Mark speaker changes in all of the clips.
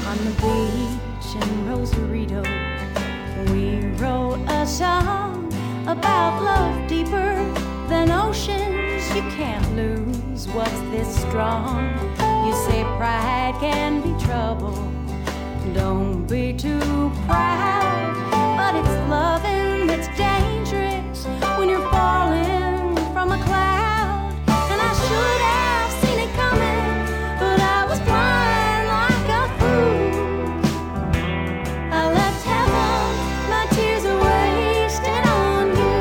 Speaker 1: On the beach in Rosarito, we wrote a song about love deeper than oceans you can't lose. What's this strong? You say pride can be trouble. Don't be too proud, but it's loving that's dangerous when you're falling from a cloud. And I should have seen it coming, but I was blind like a fool. I left heaven, my tears are wasted on you.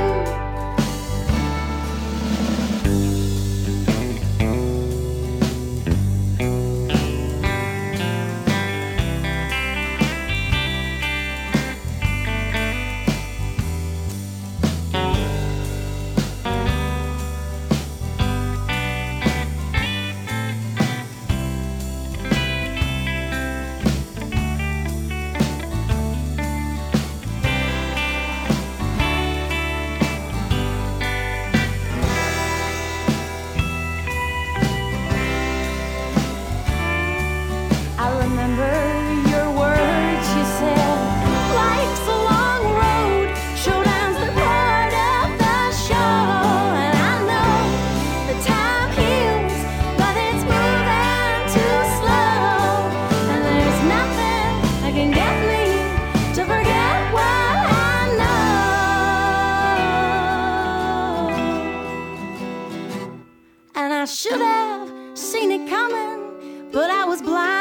Speaker 1: I remember your words, you said, life's a long road, showdown's the part of the show. And I know the time heals, but it's moving too slow. And there's nothing that can get me to forget what I know. And I should have seen it coming, but I was blind